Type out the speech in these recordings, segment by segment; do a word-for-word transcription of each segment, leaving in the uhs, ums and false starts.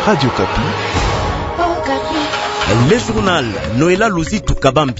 Radio Kapi. Oh, Kapi. Le journal Noëlla Luzitu Kabambi.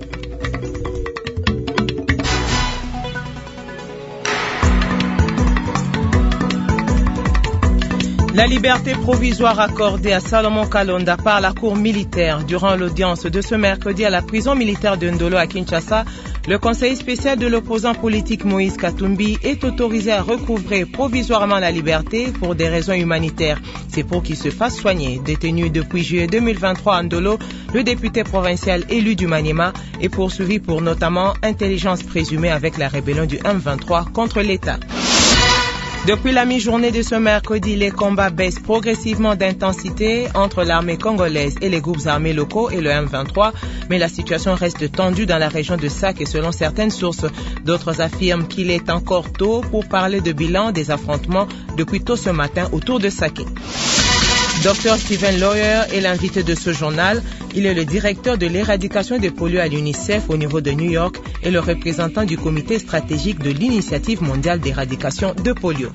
La liberté provisoire accordée à Salomon Kalonda par la cour militaire durant l'audience de ce mercredi à la prison militaire de Ndolo à Kinshasa, le conseil spécial de l'opposant politique Moïse Katumbi est autorisé à recouvrer provisoirement la liberté pour des raisons humanitaires. C'est pour qu'il se fasse soigner. Détenu depuis juillet deux mille vingt-trois à Ndolo, le député provincial élu du Maniema est poursuivi pour notamment intelligence présumée avec la rébellion du M vingt-trois contre l'État. Depuis la mi-journée de ce mercredi, les combats baissent progressivement d'intensité entre l'armée congolaise et les groupes armés locaux et le M vingt-trois, mais la situation reste tendue dans la région de Sake selon certaines sources. D'autres affirment qu'il est encore tôt pour parler de bilan des affrontements depuis tôt ce matin autour de Sake. Docteur Stephen Lawyer est l'invité de ce journal. Il est le directeur de l'éradication des polio à l'UNICEF au niveau de New York et le représentant du comité stratégique de l'initiative mondiale d'éradication de polio.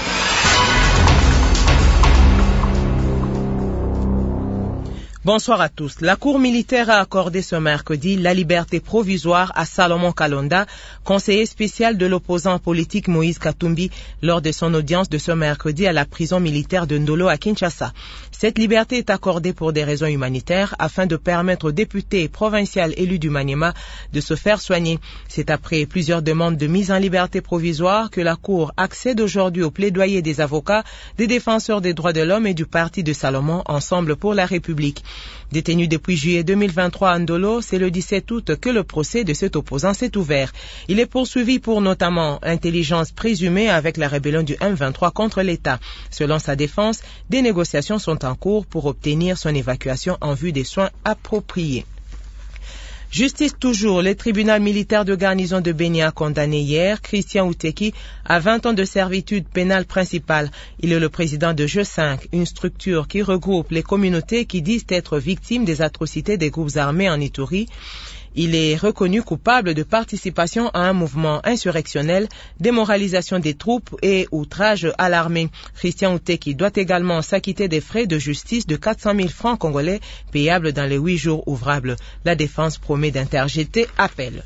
Bonsoir à tous. La Cour militaire a accordé ce mercredi la liberté provisoire à Salomon Kalonda, conseiller spécial de l'opposant politique Moïse Katumbi, lors de son audience de ce mercredi à la prison militaire de Ndolo à Kinshasa. Cette liberté est accordée pour des raisons humanitaires afin de permettre aux députés provinciaux élus du Maniema de se faire soigner. C'est après plusieurs demandes de mise en liberté provisoire que la Cour accède aujourd'hui au plaidoyer des avocats, des défenseurs des droits de l'homme et du parti de Salomon Ensemble pour la République. Détenu depuis juillet deux mille vingt-trois à Ndolo, c'est le dix-sept août que le procès de cet opposant s'est ouvert. Il est poursuivi pour notamment intelligence présumée avec la rébellion du M vingt-trois contre l'État. Selon sa défense, des négociations sont en cours pour obtenir son évacuation en vue des soins appropriés. Justice toujours, le tribunal militaire de garnison de Béni a condamné hier Christian Outeki à vingt ans de servitude pénale principale. Il est le président de G cinq, une structure qui regroupe les communautés qui disent être victimes des atrocités des groupes armés en Ituri. Il est reconnu coupable de participation à un mouvement insurrectionnel, démoralisation des troupes et outrage à l'armée. Christian Outeki doit également s'acquitter des frais de justice de quatre cent mille francs congolais payables dans les huit jours ouvrables. La défense promet d'interjeter appel.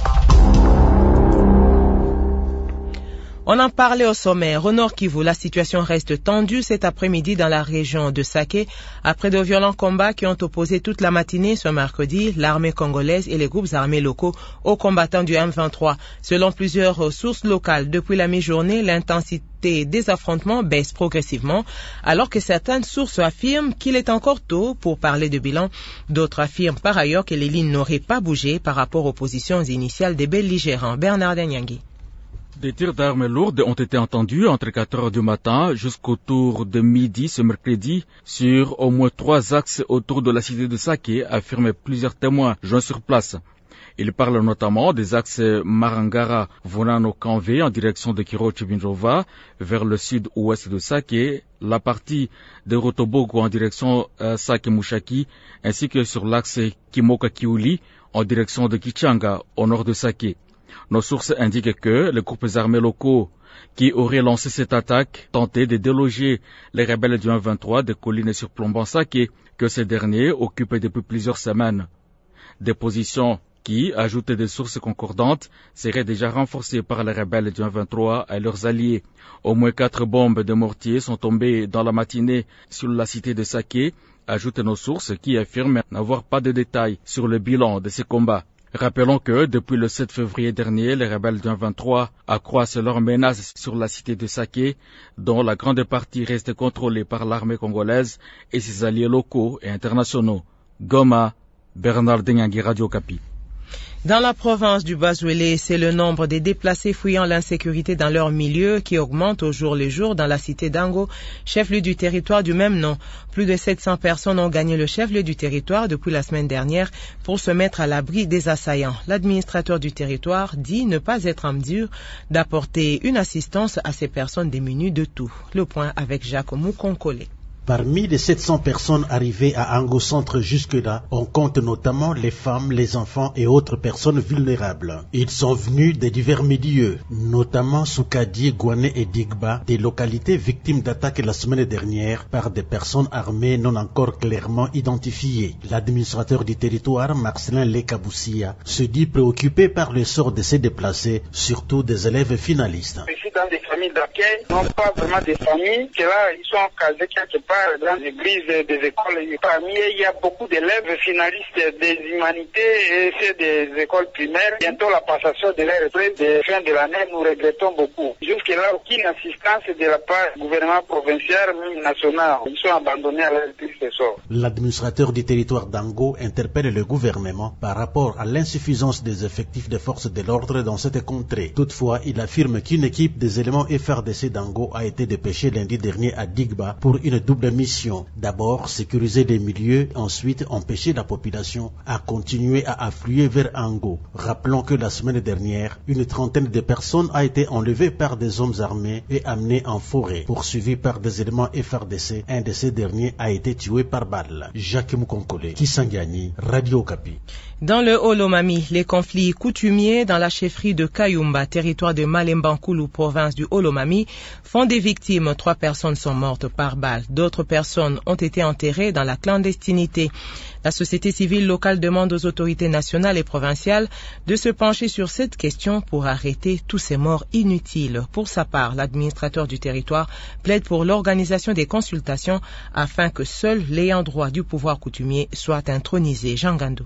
On en parlait au sommaire. Au Nord Kivu, la situation reste tendue cet après-midi dans la région de Sake après de violents combats qui ont opposé toute la matinée ce mercredi l'armée congolaise et les groupes armés locaux aux combattants du M vingt-trois. Selon plusieurs sources locales, depuis la mi-journée, l'intensité des affrontements baisse progressivement, alors que certaines sources affirment qu'il est encore tôt pour parler de bilan. D'autres affirment par ailleurs que les lignes n'auraient pas bougé par rapport aux positions initiales des belligérants. Bernard Danyangui. Des tirs d'armes lourdes ont été entendus entre quatre heures du matin jusqu'autour de midi ce mercredi sur au moins trois axes autour de la cité de Sake, affirment plusieurs témoins joints sur place. Ils parlent notamment des axes Marangara-Vonano-Kanvé en direction de Kiro-Chibinjova vers le sud-ouest de Sake, la partie de Rotobogo en direction euh, Sake-Mushaki, ainsi que sur l'axe Kimoka-Kiuli en direction de Kichanga au nord de Sake. Nos sources indiquent que les groupes armés locaux qui auraient lancé cette attaque tentaient de déloger les rebelles du M vingt-trois des collines surplombant Sake, que ces derniers occupent depuis plusieurs semaines. Des positions qui, ajoutées des sources concordantes, seraient déjà renforcées par les rebelles du M vingt-trois et leurs alliés. Au moins quatre bombes de mortier sont tombées dans la matinée sur la cité de Sake, ajoutent nos sources qui affirment n'avoir pas de détails sur le bilan de ces combats. Rappelons que depuis le sept février dernier, les rebelles du M vingt-trois accroissent leurs menaces sur la cité de Sake, dont la grande partie reste contrôlée par l'armée congolaise et ses alliés locaux et internationaux. Goma, Bernard Danyangui, Radio Kapi. Dans la province du Bas-Ouélé, c'est le nombre des déplacés fuyant l'insécurité dans leur milieu qui augmente au jour le jour dans la cité d'Ango, chef-lieu du territoire du même nom. Plus de sept cents personnes ont gagné le chef-lieu du territoire depuis la semaine dernière pour se mettre à l'abri des assaillants. L'administrateur du territoire dit ne pas être en mesure d'apporter une assistance à ces personnes démunies de tout. Le point avec Jacques Moukonkole. Parmi les sept cents personnes arrivées à Ango Centre jusque-là, on compte notamment les femmes, les enfants et autres personnes vulnérables. Ils sont venus de divers milieux, notamment Soukadi, Gouané et Digba, des localités victimes d'attaques la semaine dernière par des personnes armées non encore clairement identifiées. L'administrateur du territoire, Marcelin Lekaboussia, se dit préoccupé par le sort de ces déplacés, surtout des élèves finalistes. Ici, dans des familles d'accueil, non pas vraiment des familles, que là, ils sont casés quelque part dans les églises, des écoles. Parmi eux, il y a beaucoup d'élèves finalistes des humanités et c'est des écoles primaires. Bientôt la passation de leur retraite de fin de l'année, nous regrettons beaucoup. Jusque-là, aucune assistance de la part du gouvernement provincial, même national. Ils sont abandonnés à leur triste sort. L'administrateur du territoire d'Ango interpelle le gouvernement par rapport à l'insuffisance des effectifs de forces de l'ordre dans cette contrée. Toutefois, il affirme qu'une équipe des éléments F R D C d'Ango a été dépêchée lundi dernier à Digba pour une double mission. D'abord, sécuriser les milieux, ensuite empêcher la population à continuer à affluer vers Ango. Rappelons que la semaine dernière, une trentaine de personnes a été enlevée par des hommes armés et amenées en forêt. Poursuivis par des éléments F R D C, un de ces derniers a été tué par balle. Jacques Moukonkole, Kisangani, Radio Okapi. Dans le Holomami, les conflits coutumiers dans la chefferie de Kayumba, territoire de Malembankulu, province du Holomami, font des victimes. Trois personnes sont mortes par balle. D'autres personnes ont été enterrées dans la clandestinité. La société civile locale demande aux autorités nationales et provinciales de se pencher sur cette question pour arrêter tous ces morts inutiles. Pour sa part, l'administrateur du territoire plaide pour l'organisation des consultations afin que seuls l'ayant droit du pouvoir coutumier soient intronisés. Jean Gandou.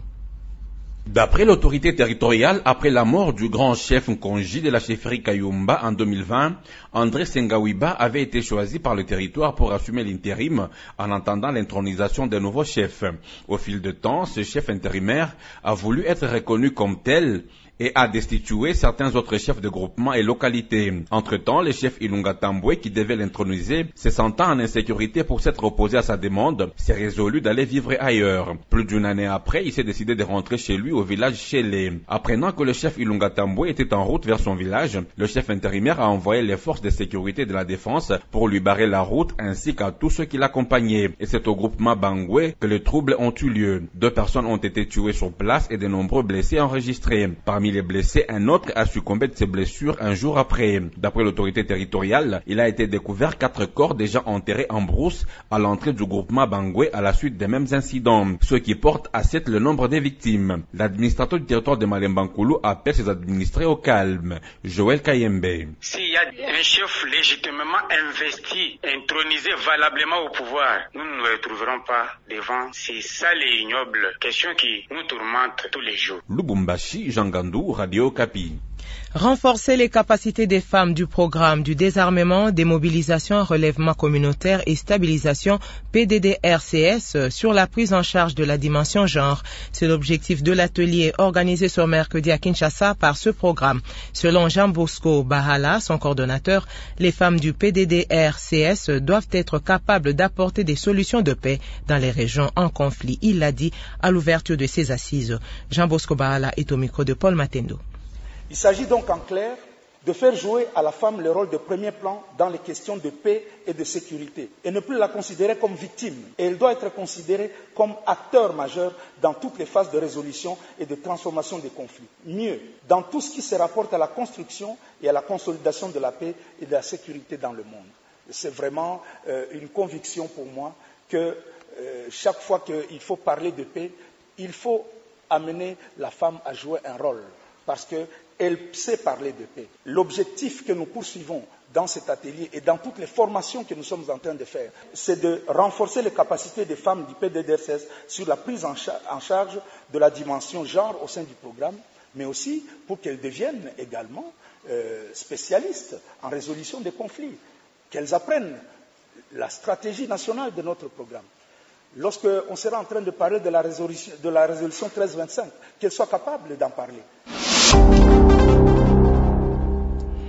D'après l'autorité territoriale, après la mort du grand chef Nkonji de la chefferie Kayumba en deux mille vingt, André Sengawiba avait été choisi par le territoire pour assumer l'intérim en attendant l'intronisation des nouveaux chefs. Au fil du temps, ce chef intérimaire a voulu être reconnu comme tel et a destitué certains autres chefs de groupement et localités. Entre-temps, le chef Ilunga Tambwe, qui devait l'introniser, se sentant en insécurité pour s'être opposé à sa demande, s'est résolu d'aller vivre ailleurs. Plus d'une année après, il s'est décidé de rentrer chez lui au village Chélé. Apprenant que le chef Ilunga Tambwe était en route vers son village, le chef intérimaire a envoyé les forces de sécurité de la défense pour lui barrer la route ainsi qu'à tous ceux qui l'accompagnaient. Et c'est au groupement Bangwe que les troubles ont eu lieu. Deux personnes ont été tuées sur place et de nombreux blessés enregistrés. Parmi les blessés, un autre a succombé de ses blessures un jour après. D'après l'autorité territoriale, il a été découvert quatre corps déjà enterrés en brousse à l'entrée du groupement Bangwe à la suite des mêmes incidents, ce qui porte à sept le nombre des victimes. L'administrateur du territoire de Malembankulu appelle ses administrés au calme. Joël Kayembe. S'il y a un chef légitimement investi, intronisé valablement au pouvoir, nous ne nous retrouverons pas devant ces sales et ignobles questions qui nous tourmentent tous les jours. Lubumbashi, Jean Gandou, Radio Okapi. Renforcer les capacités des femmes du programme du désarmement, démobilisation, relèvement communautaire et stabilisation P D D R C S sur la prise en charge de la dimension genre. C'est l'objectif de l'atelier organisé ce mercredi à Kinshasa par ce programme. Selon Jean Bosco Bahala, son coordonnateur, les femmes du P D D R C S doivent être capables d'apporter des solutions de paix dans les régions en conflit. Il l'a dit à l'ouverture de ces assises. Jean Bosco Bahala est au micro de Paul Matendo. Il s'agit donc en clair de faire jouer à la femme le rôle de premier plan dans les questions de paix et de sécurité et ne plus la considérer comme victime. Et elle doit être considérée comme acteur majeur dans toutes les phases de résolution et de transformation des conflits. Mieux, dans tout ce qui se rapporte à la construction et à la consolidation de la paix et de la sécurité dans le monde. C'est vraiment euh, une conviction pour moi que euh, chaque fois qu'il faut parler de paix, il faut amener la femme à jouer un rôle parce que elle sait parler de paix. L'objectif que nous poursuivons dans cet atelier et dans toutes les formations que nous sommes en train de faire, c'est de renforcer les capacités des femmes du P D D R C S sur la prise en, char- en charge de la dimension genre au sein du programme, mais aussi pour qu'elles deviennent également euh, spécialistes en résolution des conflits, qu'elles apprennent la stratégie nationale de notre programme. Lorsqu'on sera en train de parler de la résolution, de la résolution treize vingt-cinq, qu'elles soient capables d'en parler.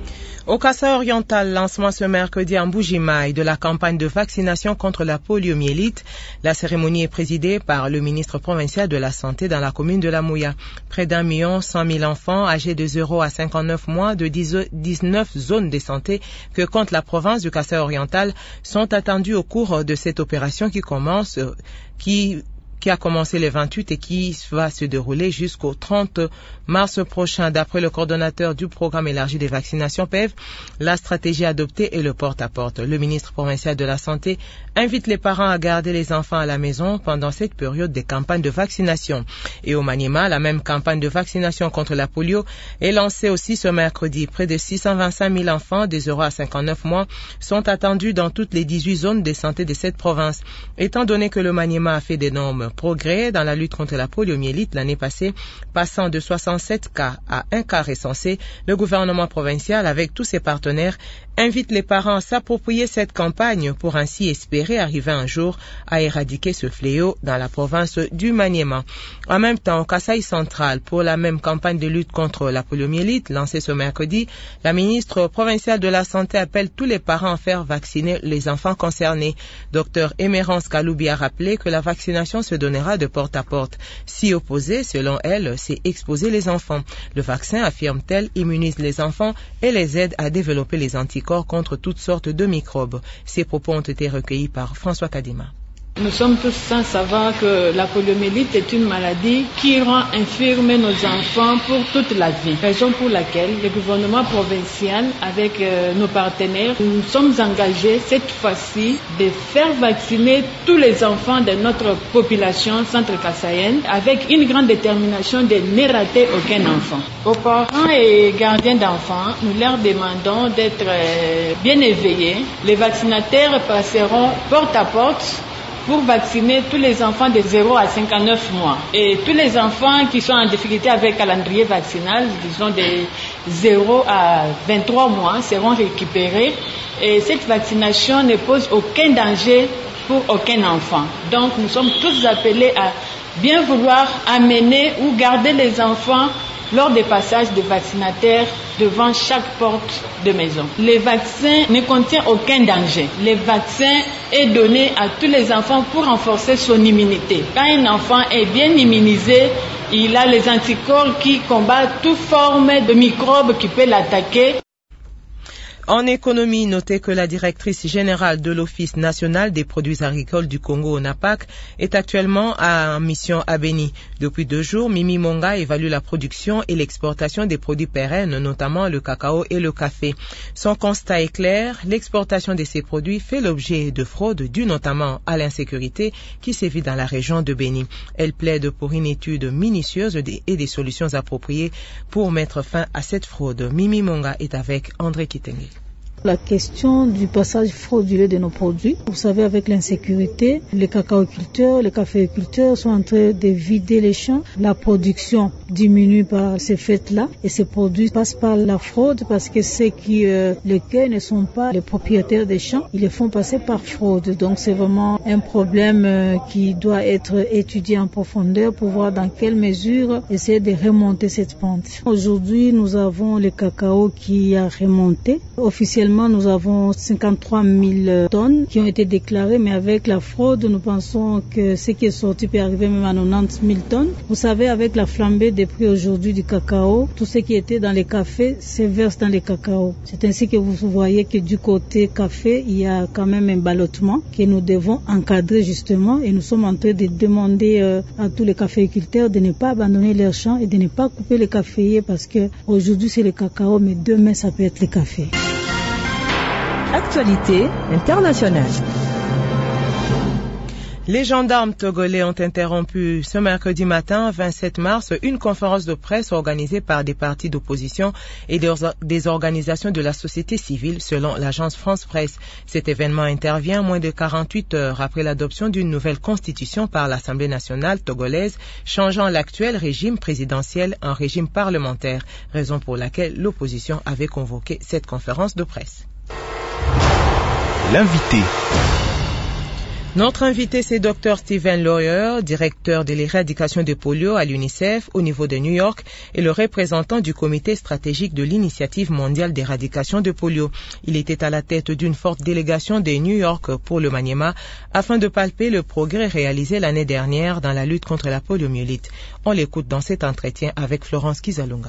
Au Kasaï-Oriental, lancement ce mercredi en Bujimaï de la campagne de vaccination contre la poliomyélite. La cérémonie est présidée par le ministre provincial de la Santé dans la commune de La Mouya. Près d'un million cent mille enfants âgés de zéro à cinquante-neuf mois de dix-neuf zones de santé que compte la province du Kasaï-Oriental sont attendus au cours de cette opération qui commence, qui qui a commencé le vingt-huit et qui va se dérouler jusqu'au trente mars prochain. D'après le coordonnateur du programme élargi des vaccinations P E V, la stratégie adoptée est le porte-à-porte. Le ministre provincial de la Santé invite les parents à garder les enfants à la maison pendant cette période des campagnes de vaccination. Et au Maniema, la même campagne de vaccination contre la polio est lancée aussi ce mercredi. Près de six cent vingt-cinq mille enfants de zéro à cinquante-neuf mois sont attendus dans toutes les dix-huit zones de santé de cette province. Étant donné que le Maniema a fait d'énormes progrès dans la lutte contre la poliomyélite l'année passée, passant de soixante-sept cas à un cas recensé, le gouvernement provincial, avec tous ses partenaires, invite les parents à s'approprier cette campagne pour ainsi espérer arriver un jour à éradiquer ce fléau dans la province du Maniema. En même temps, au Kasaï central, pour la même campagne de lutte contre la poliomyélite lancée ce mercredi, la ministre provinciale de la Santé appelle tous les parents à faire vacciner les enfants concernés. Docteur Emerance Kaloubi a rappelé que la vaccination se donnera de porte à porte. Si opposé, selon elle, c'est exposer les enfants. Le vaccin, affirme-t-elle, immunise les enfants et les aide à développer les anticorps contre toutes sortes de microbes. Ces propos ont été recueillis par François Kadima. Nous sommes tous sans savoir que la poliomyélite est une maladie qui rend infirmes nos enfants pour toute la vie. Raison pour laquelle le gouvernement provincial, avec euh, nos partenaires, nous sommes engagés cette fois-ci de faire vacciner tous les enfants de notre population centre-kassaïenne avec une grande détermination de ne rater aucun enfant. Aux parents et gardiens d'enfants, nous leur demandons d'être euh, bien éveillés. Les vaccinateurs passeront porte à porte pour vacciner tous les enfants de zéro à cinquante-neuf mois. Et tous les enfants qui sont en difficulté avec le calendrier vaccinal, disons de zéro à vingt-trois mois, seront récupérés. Et cette vaccination ne pose aucun danger pour aucun enfant. Donc nous sommes tous appelés à bien vouloir amener ou garder les enfants lors des passages de vaccinateurs devant chaque porte de maison. Le vaccin ne contient aucun danger. Le vaccin est donné à tous les enfants pour renforcer son immunité. Quand un enfant est bien immunisé, il a les anticorps qui combattent toute forme de microbe qui peut l'attaquer. En économie, notez que la directrice générale de l'Office national des produits agricoles du Congo, ONAPAC, est actuellement en mission à Béni. Depuis deux jours, Mimi Monga évalue la production et l'exportation des produits pérennes, notamment le cacao et le café. Son constat est clair, l'exportation de ces produits fait l'objet de fraudes dues notamment à l'insécurité qui sévit dans la région de Béni. Elle plaide pour une étude minutieuse et des solutions appropriées pour mettre fin à cette fraude. Mimi Monga est avec André Kitenge. La question du passage frauduleux de nos produits. Vous savez, avec l'insécurité, les cacaoculteurs, les caféiculteurs sont en train de vider les champs. La production diminue par ces faits-là et ces produits passent par la fraude parce que ceux qui euh, les cueillent ne sont pas les propriétaires des champs. Ils les font passer par fraude. Donc c'est vraiment un problème euh, qui doit être étudié en profondeur pour voir dans quelle mesure essayer de remonter cette pente. Aujourd'hui, nous avons le cacao qui a remonté. Officiellement, nous avons cinquante-trois mille tonnes qui ont été déclarées, mais avec la fraude, nous pensons que ce qui est sorti peut arriver même à quatre-vingt-dix mille tonnes. Vous savez, avec la flambée des prix aujourd'hui du cacao, tout ce qui était dans les cafés se verse dans les cacao. C'est ainsi que vous voyez que du côté café, il y a quand même un ballottement que nous devons encadrer justement, et nous sommes en train de demander euh, à tous les caféiculteurs de ne pas abandonner leurs champs et de ne pas couper les caféiers parce que aujourd'hui c'est le cacao, mais demain ça peut être le café. Actualité internationale. Les gendarmes togolais ont interrompu ce mercredi matin, vingt-sept mars, une conférence de presse organisée par des partis d'opposition et des organisations de la société civile, selon l'agence France Presse. Cet événement intervient moins de quarante-huit heures après l'adoption d'une nouvelle constitution par l'Assemblée nationale togolaise, changeant l'actuel régime présidentiel en régime parlementaire, raison pour laquelle l'opposition avait convoqué cette conférence de presse. L'invité. Notre invité, c'est Dr Steven Lawyer, directeur de l'éradication de polio à l'UNICEF au niveau de New York et le représentant du comité stratégique de l'initiative mondiale d'éradication de polio. Il était à la tête d'une forte délégation de New York pour le Maniema afin de palper le progrès réalisé l'année dernière dans la lutte contre la poliomyélite. On l'écoute dans cet entretien avec Florence Kizalunga.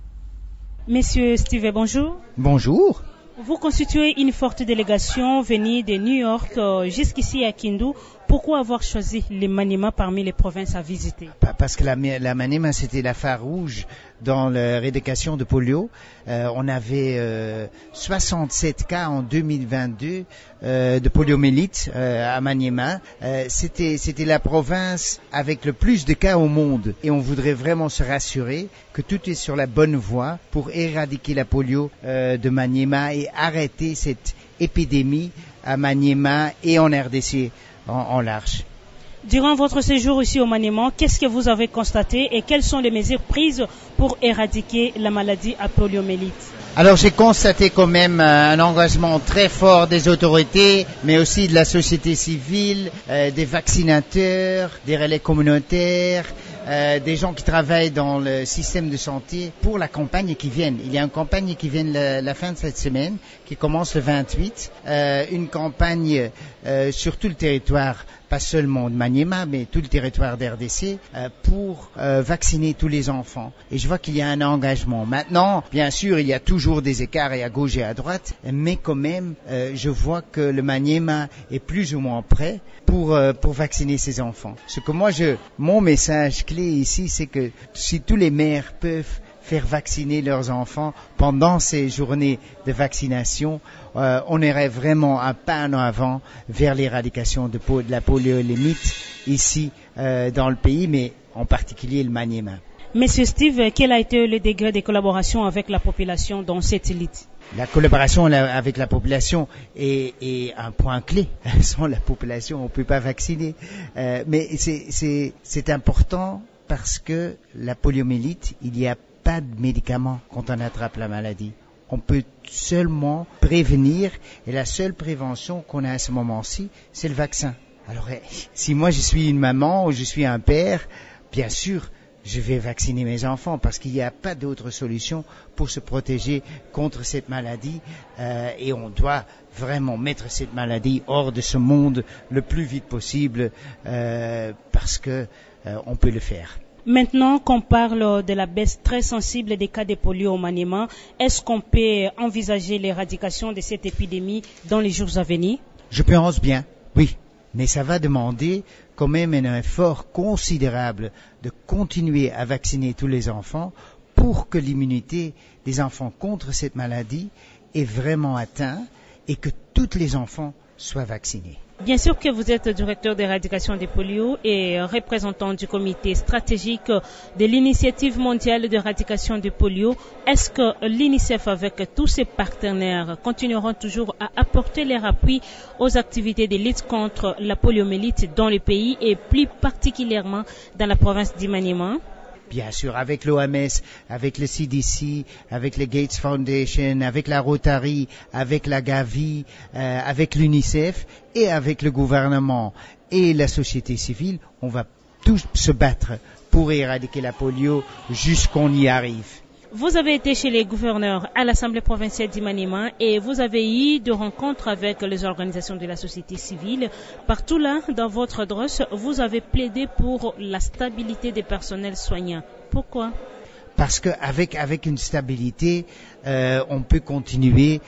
Monsieur Steve, bonjour. Bonjour. Vous constituez une forte délégation venue de New York euh, jusqu'ici à Kindu. Pourquoi avoir choisi le Maniema parmi les provinces à visiter? Parce que la, la Maniema, c'était la phare rouge dans l'éradication de polio. Euh, on avait euh, soixante-sept cas en deux mille vingt-deux euh, de poliomyélite euh, à Maniema. Euh, c'était, c'était la province avec le plus de cas au monde. Et on voudrait vraiment se rassurer que tout est sur la bonne voie pour éradiquer la polio euh, de Maniema et arrêter cette épidémie à Maniema et en R D C. En, en large. Durant votre séjour ici au Maniema, qu'est-ce que vous avez constaté et quelles sont les mesures prises pour éradiquer la maladie à poliomyélite? Alors j'ai constaté quand même un engagement très fort des autorités, mais aussi de la société civile, euh, des vaccinateurs, des relais communautaires, Euh, des gens qui travaillent dans le système de santé pour la campagne qui vient. Il y a une campagne qui vient la, la fin de cette semaine, qui commence le vingt-huit. Euh, une campagne euh, sur tout le territoire, pas seulement de Maniema, mais tout le territoire d'R D C, euh, pour euh, vacciner tous les enfants. Et je vois qu'il y a un engagement. Maintenant, bien sûr, il y a toujours des écarts et à gauche et à droite, mais quand même, euh, je vois que le Maniema est plus ou moins prêt pour euh, pour vacciner ses enfants. Ce que moi, je, mon message clé ici, c'est que si tous les maires peuvent faire vacciner leurs enfants pendant ces journées de vaccination, euh, on irait vraiment un pas en avant vers l'éradication de, de la poliomyélite ici euh, dans le pays, mais en particulier le Maniema. Monsieur Steve, quel a été le degré de collaboration avec la population dans cette lutte? La collaboration avec la population est, est un point clé. Sans la population, on ne peut pas vacciner. Euh, mais c'est, c'est, c'est important parce que la poliomyélite, il n'y a pas de médicaments quand on attrape la maladie. On peut seulement prévenir et la seule prévention qu'on a à ce moment-ci, c'est le vaccin. Alors, si moi je suis une maman ou je suis un père, bien sûr, je vais vacciner mes enfants parce qu'il n'y a pas d'autre solution pour se protéger contre cette maladie euh, et on doit vraiment mettre cette maladie hors de ce monde le plus vite possible euh, parce que euh, on peut le faire. Maintenant qu'on parle de la baisse très sensible des cas de polio au Maniema, est-ce qu'on peut envisager l'éradication de cette épidémie dans les jours à venir? Je pense bien, oui. Mais ça va demander quand même un effort considérable de continuer à vacciner tous les enfants pour que l'immunité des enfants contre cette maladie est vraiment atteinte et que tous les enfants soient vaccinés. Bien sûr que vous êtes directeur d'éradication des polio et représentant du comité stratégique de l'initiative mondiale d'éradication du polio. Est-ce que l'UNICEF, avec tous ses partenaires, continueront toujours à apporter leur appui aux activités de lutte contre la poliomyélite dans le pays et plus particulièrement dans la province du Maniema? Bien sûr, avec l'O M S, avec le C D C, avec le Gates Foundation, avec la Rotary, avec la Gavi, euh, avec l'UNICEF et avec le gouvernement et la société civile, on va tous se battre pour éradiquer la polio jusqu'on y arrive. Vous avez été chez les gouverneurs à l'Assemblée provinciale du Maniema et vous avez eu des rencontres avec les organisations de la société civile. Partout là, dans votre adresse, vous avez plaidé pour la stabilité des personnels soignants. Pourquoi? Parce qu'avec avec une stabilité, euh, on peut continuer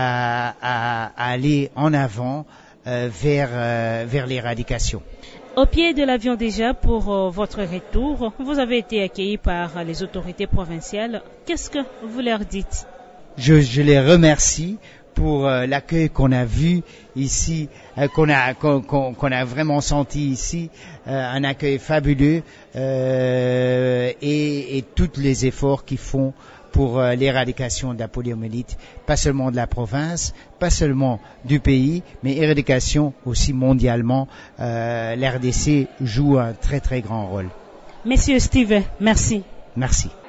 à, à, à aller en avant euh, vers, euh, vers l'éradication. Au pied de l'avion déjà pour euh, votre retour, vous avez été accueilli par les autorités provinciales. Qu'est-ce que vous leur dites? Je, je les remercie pour euh, l'accueil qu'on a vu ici, euh, qu'on a qu'on, qu'on a vraiment senti ici, euh, un accueil fabuleux euh, et, et tous les efforts qu'ils font pour euh, l'éradication de la poliomyélite, pas seulement de la province, pas seulement du pays, mais éradication aussi mondialement. Euh, L'R D C joue un très très grand rôle. Monsieur Steve, merci. Merci.